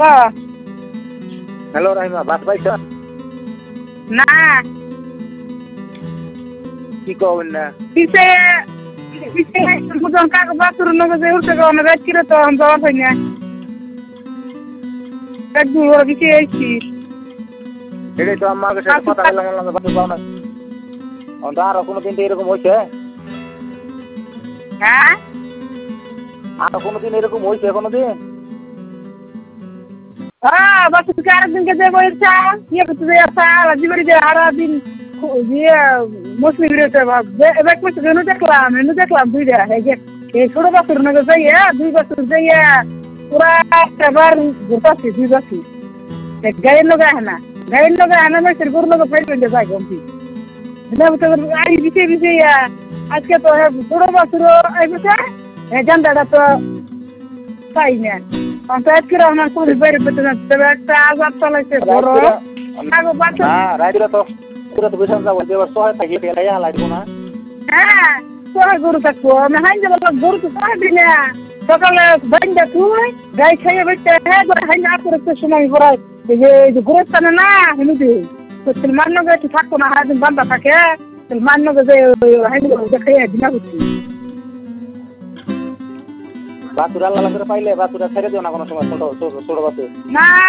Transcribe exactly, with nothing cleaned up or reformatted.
Hello Rahima, ভাত পাইছ না কি কবেন না? পিছে পিছে বুঝন কাকে বাসুর নগে যে উঠে গো না রাত কিরে তো আমি যাওয়া পাই না এক দু বড় পিছে আইছি এটাই তো আমাকে সাথে কথা বললাম বললাম ভাত পাও না অন্ত আর কোনো দিন তো এরকম হয়েছে? হ্যাঁ আর কোনো দিন এরকম হয়েছে কোনো দিন? হ্যাঁ বাস তুই আরেকদিন কে যাবো ইচ্ছা ইয়ে করতে যাই আসা জীবনে যে আরো দিন ইয়ে মুসলিম রয়েছে এবার কিছু এনু দেখলাম এনু দেখলাম দুইটা এই যে এই ছোট বাসুর নগে যাইয়া দুই বাসুর যাইয়া পুরা এবার ঘুরতাছি দুই বাসুর গাড়ির লগে আহে না গাড়ির লগে আহে না মেসের গরুর লগে ফাইট হয়ে যায় গমতি আই বিছে বিছে আজকে তো ছোট বাসুর আইবছে জানদাটা তো তাই না পঞ্চায়েত করে আমার পুলিশ বাইরে পেতে যাচ্ছে তবে একটা আজাদ চালাইছে বড় না রাইদুরা তো পুরো তো বিশাল যাবো এবার সহায় থাকলে পেলাই লাগবো না। হ্যাঁ সহায় গরু থাকবো আমি হাইন যাবো গরু তো সহায় দিই না সকালে বাইন্দা তুই গাই খাইয়ে বেঁচে হ্যাঁ হাইন আসলে একটু সময় করাই এই যে এই যে গরুর টানে না হেনুদি তো সিলমান নগে একটু থাকবো না হারাদিন বান্ধা থাকে সিলমান নগে যে হাইন খাইয়ে দিনা করছি বাতুরা আল্লাহ করে পাইলে বাতুরা ছেড়ে দিও না কোনো সময় ছোট ছোট ছোট বাতু না